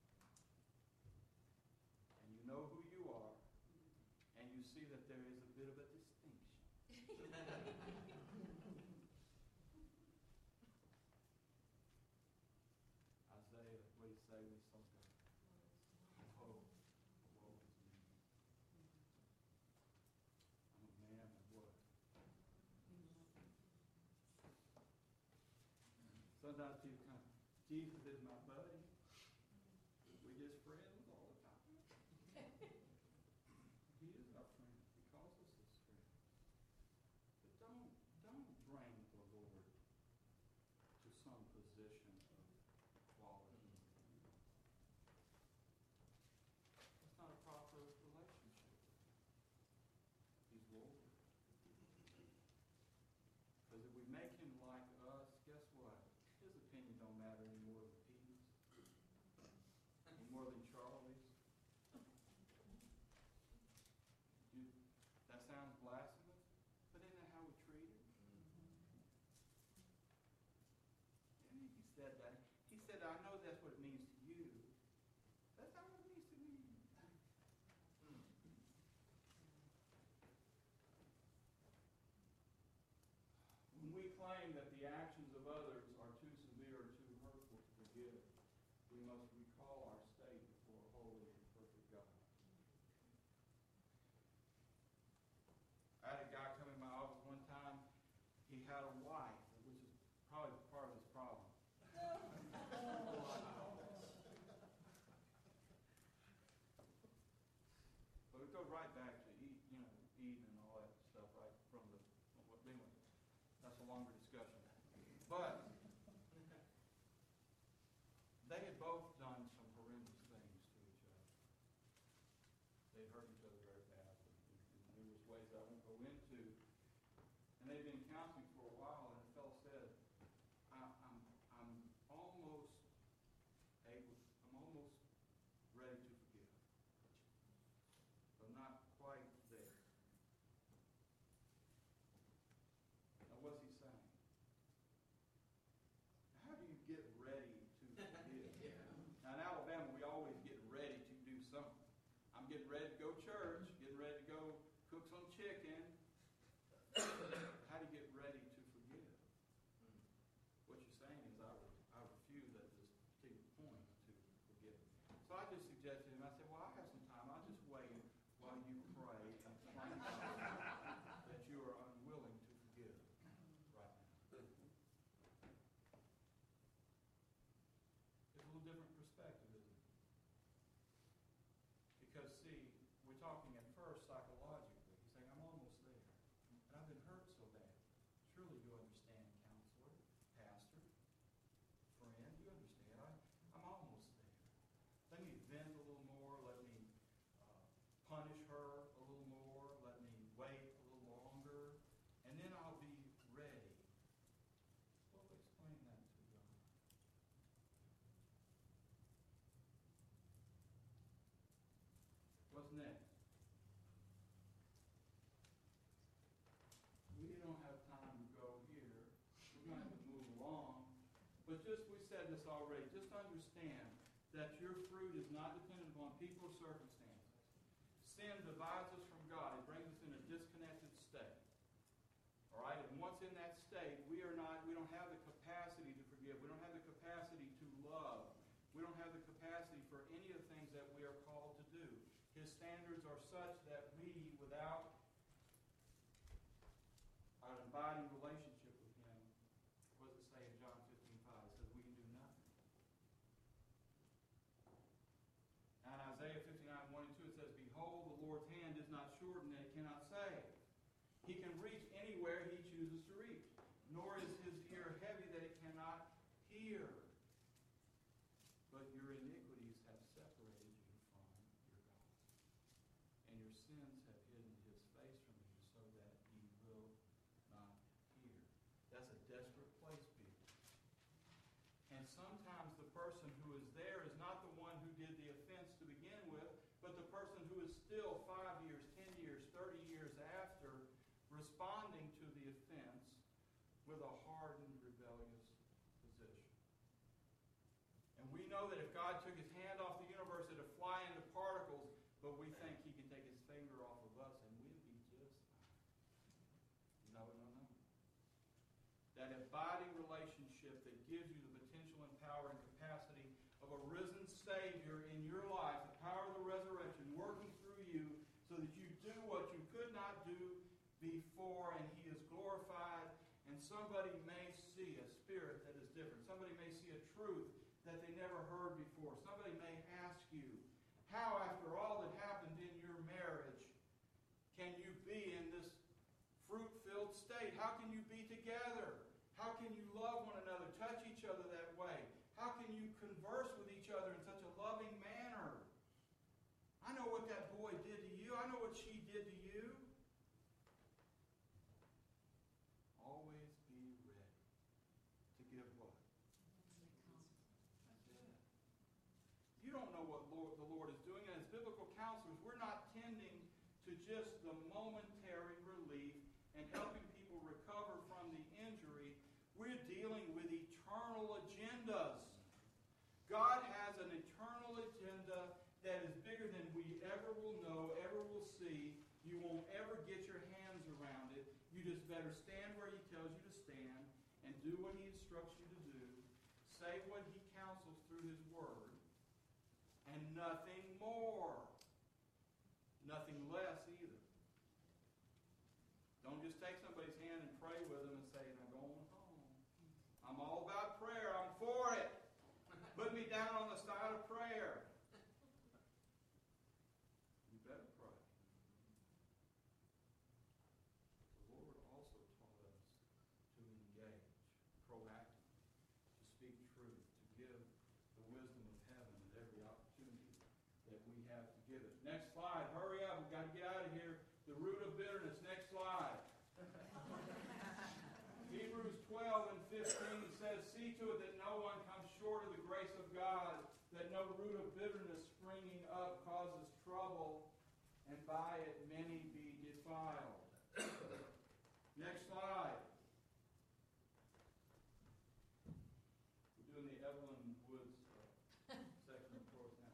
and you know who you are, and you see that there is a bit of a distinction. Isaiah, what did he say when he saw God? Oh, woe is me. I'm a man of what? Sometimes people come, Jesus is my buddy. We just friends all the time. He is our friend. He calls us His friend. But don't, don't bring the Lord to some position of quality. It's not a proper relationship. He's Lord. Because if we make Him like us, guess what? His opinion don't matter any more than Pete's, any more than Charlie's. You we must recall our state before a holy and perfect God. I had a guy come in my office one time. He had a wife, which is probably part of his problem. But it goes right back to eat, you know, Eden and all that stuff, right from the. Anyway, that's a longer discussion. But they had both done some horrendous things to each other. They'd hurt each other very badly in, in numerous ways I won't go into. And they'd been counseling for a while, and the fellow said, I, I'm, I'm almost able, I'm almost ready to forgive. But not quite there. Now, what's he saying? How do you get ready to forgive? Yeah. Now, in Alabama, we always get ready to do something. I'm getting ready to go to church, getting ready to go cook some chicken. How do you get ready to forgive? What you're saying is, I, I refuse at this particular point to forgive. So I just suggested to him, I said, well, I have some time. I'll just wait while you pray and explain to God that you are unwilling to forgive right now. It's a little different perspective, isn't it? Because, see, we're talking at first psychologically. He's saying, I'm almost there. And I've been hurt so bad. Surely you understand, counselor, pastor, friend, you understand. I, I'm almost there. Let me vent a little more. Let me uh, punish her a little more. Let me wait a little longer. And then I'll be ready. Well, explain that to God. What's next? We don't have time to go here. We're going to have to move along. But just, we said this already, just understand that your fruit is not dependent upon people or circumstances. Sin divides us from God. It brings us in a disconnected state. All right? And once in that state, we are not, we don't have the capacity to forgive. We don't have the capacity to love. We don't have the capacity for any of the things that we are called to do. His standards are such that we, without an abiding relationship with Him, what does it say in John fifteen five? It says we can do nothing. And Isaiah fifty-nine one and two, it says, behold, the Lord's hand is not shortened that it cannot save. He can reach anywhere He chooses to reach, nor is His ear heavy that it cannot hear. But your iniquities have separated you from your God, and your sins have hidden His face from you so that He will not hear. That's a desperate place, people. And sometimes the person who is there is not the one who did the offense to begin with, but the person who is still five years, ten years, thirty years after responding to the offense with a hardened, rebellious position. And we know that if God took His hand off the universe, it would fly into particles, but we think He can take His finger off of us and we'd be just fine. No, no, no. That abiding relationship that gives you the potential and power and capacity of a risen Savior in your life, the power of the resurrection working through you so that you do what you could not do before, and He is glorified, and somebody may see a spirit that is different. Somebody may see a truth that they never heard before. Somebody may ask you, how, after all that happened in your marriage, can you be in this fruit-filled state? How can you be together? How can you love one another, touch each other that way? How can you converse with each other in such a loving manner? I know what that boy did to you. I know what she did to you. Always be ready to give what? That's it. You don't know what Lord, the Lord is doing. And as biblical counselors, we're not tending to just the momentary relief and helping people recover from the injury. We're dealing with eternal agendas. God has an eternal agenda that is bigger than we ever will know, ever will see. You won't ever get your hands around it. You just better stand where He tells you to stand and do what He instructs you to do. Say what He counsels through His Word. and nothing more. Nothing less either. Don't just take somebody's hand and pray with them and say, now go on home. I'm all about prayer. I'm for it. Put me down on the side of prayer. You better pray. The Lord also taught us to engage proactively, to speak truth, to give the wisdom of heaven at every opportunity that we have to give it. Next slide. Hurry up. We've got to get out of here. The root of bitterness. Next slide. Hebrews twelve and fifteen says, see to it that no one comes short of the grace of God, that no root of bitterness springing up causes trouble, and by it many be defiled. Next slide. We're doing the Evelyn Woods uh, section of course now.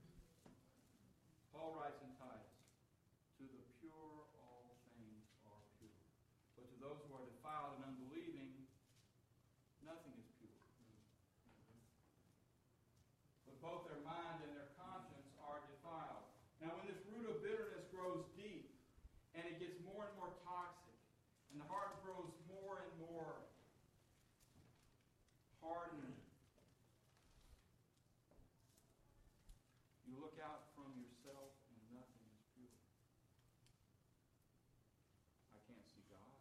Paul writes in Titus, to the pure all things are pure. But to those who are defiled and unbelieving, nothing is pure. But both their mind and their conscience are defiled. Now when this root of bitterness grows deep, and it gets more and more toxic, and the heart grows more and more hardened, you look out from yourself and nothing is pure. I can't see God.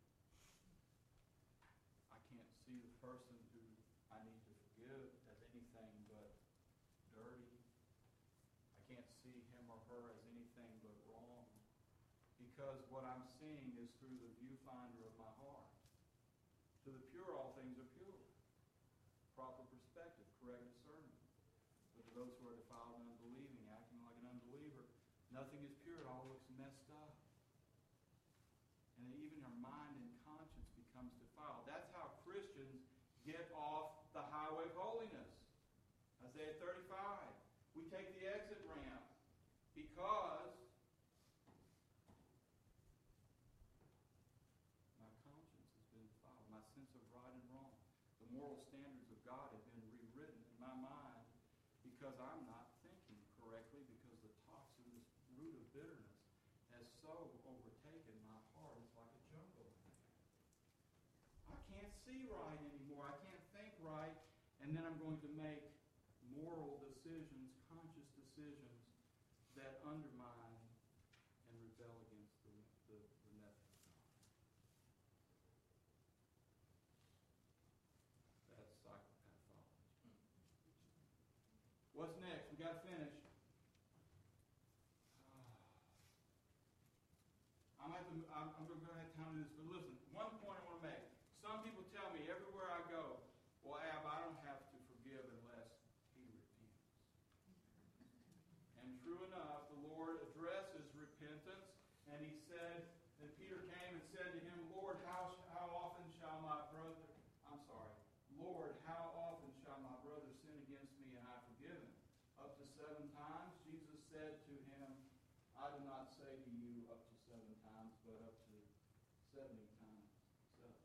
I can't see the person who I need to forgive as anything but dirty. I can't see him or her as anything but wrong. Because what I'm seeing is through the viewfinder of my heart. To the pure, all things are pure. Proper perspective, correct discernment. But to those who are defiled and unbelieving, acting like an unbeliever, nothing is pure. It all looks messed up. And even our mind and conscience becomes defiled. That's how Christians get off the highway of holiness. Isaiah thirty-five. We take the exit ramp because my conscience has been defiled. My sense of right and wrong. The moral standards of God have been rewritten in my mind because I'm not thinking correctly, because the toxin, this root of bitterness, has so overtaken my heart. It's like a jungle. I can't see right anymore. I can't think right. And then I'm going to make moral decisions, conscious decisions that undermine and rebel against the, the, the method of God. That's psychopathology. What's next? We got to finish. I'm, at the, I'm, I'm going to have time to do this, but listen, one point I want to make. Some people tell me everywhere I go, well, Ab, I don't have to forgive unless he repents. And true enough, the Lord addresses repentance, and he said, and Peter came and said to him, Lord, how, how often shall my brother, I'm sorry, Lord, how often shall my brother sin against me and I forgive him? Up to seven times? Jesus said to him, I do not say to you up to seven times, but up to seventy times seven.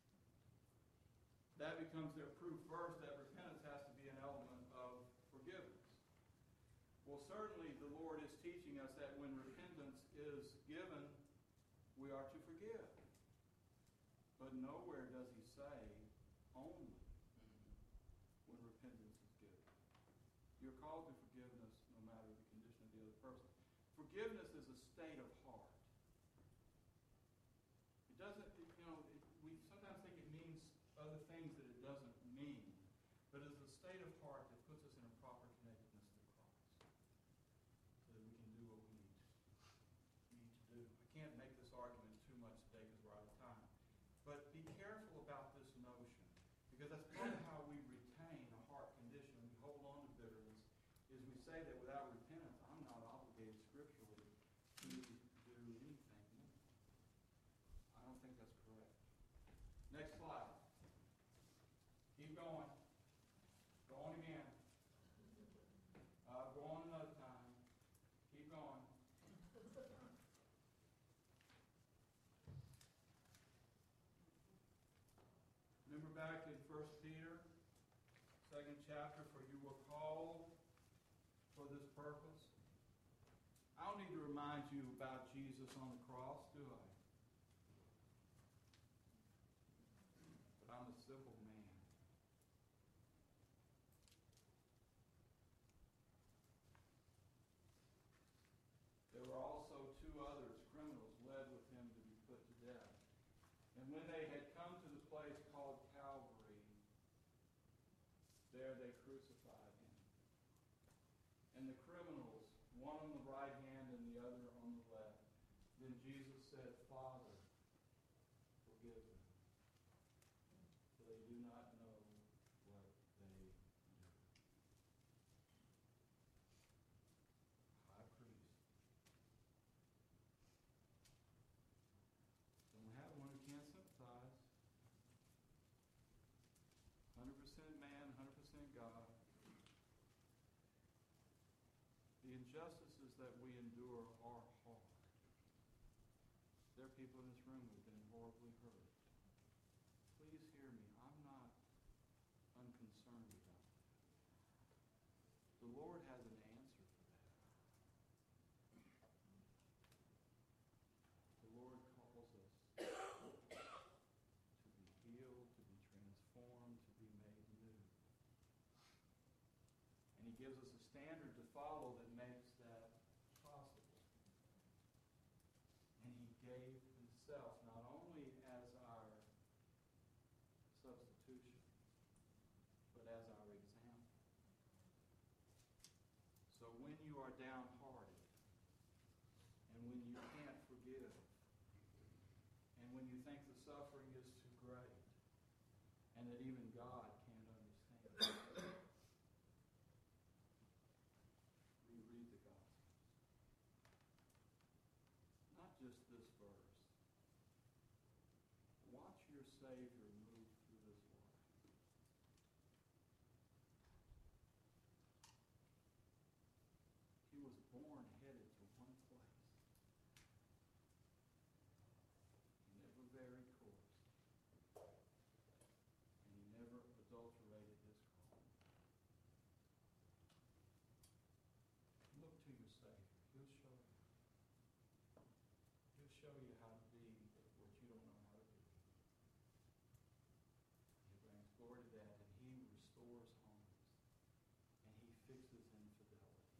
That becomes their proof first that repentance has to be an element of forgiveness. Well, certainly the Lord is teaching us that when repentance is given, we are to forgive. But nowhere does he say only when repentance is given. You're called to forgiveness no matter the condition of the other person. Forgiveness is a state of heart. It doesn't, you know, it, we sometimes think it means other things that it doesn't mean. But it's a state of heart that puts us in a proper connectedness to Christ. So that we can do what we need to, need to do. I can't make this argument too much today because we're out of time. But be careful about this notion. Because that's part of how we retain a heart condition. We hold on to bitterness. Is we say that without repentance, I'm not obligated scripturally to do anything more. I don't think that's correct. Next slide. Keep going. Go on again. Uh, go on another time. Keep going. Remember back in First Peter, second chapter, for you were called for this purpose? I don't need to remind you about Jesus on the cross, do I? But I'm a simple man. There were also two others, criminals, led with him to be put to death. And when they had come to the place called Calvary, there they crucified him. And the criminals, one on the right hand and the other on the left. Then Jesus said, Father, forgive them, for they do not know what they do. High priest. Don't have one who can't sympathize. one hundred percent man, one hundred percent God. The injustices that we endure are hard. There are people in this room who have been horribly hurt. Please hear me. I'm not unconcerned about that. The Lord has an answer for that. The Lord calls us to be healed, to be transformed, to be made new. And he gives us a standard to follow that makes that possible. And he gave himself not only as our substitution, but as our example. So when you are downhearted, and when you can't forgive, and when you think the suffering is too great, and that even God can't understand, reread the Gospels. Not just this verse. Watch your Savior move through this life. He was born headed to one place. He never varied course. And he never adulterated his call. Look to your Savior. He'll show you. He'll show you how to be what you don't know how to be. He brings glory to that, and he restores homes. And he fixes infidelity.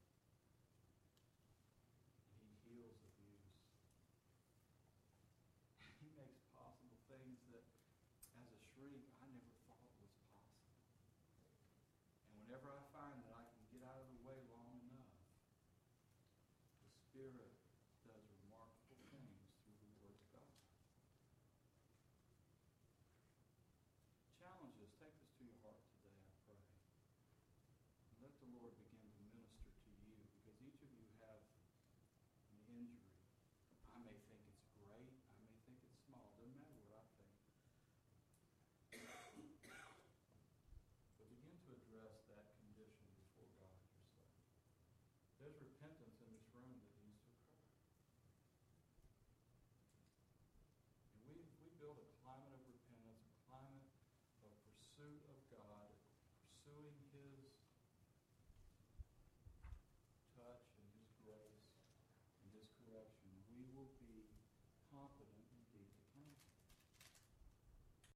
And he heals abuse. And he makes possible things that, as a shriek, I never thought was possible. And whenever I find that I can get out of the way long enough, the Spirit does remarkable things through the Word of God. Challenges, take this to your heart today, I pray. And let the Lord begin to minister to you, because each of you have an injury. I may think it's great, I may think it's small, doesn't matter what I think. But begin to address that condition before God yourself. There's repentance in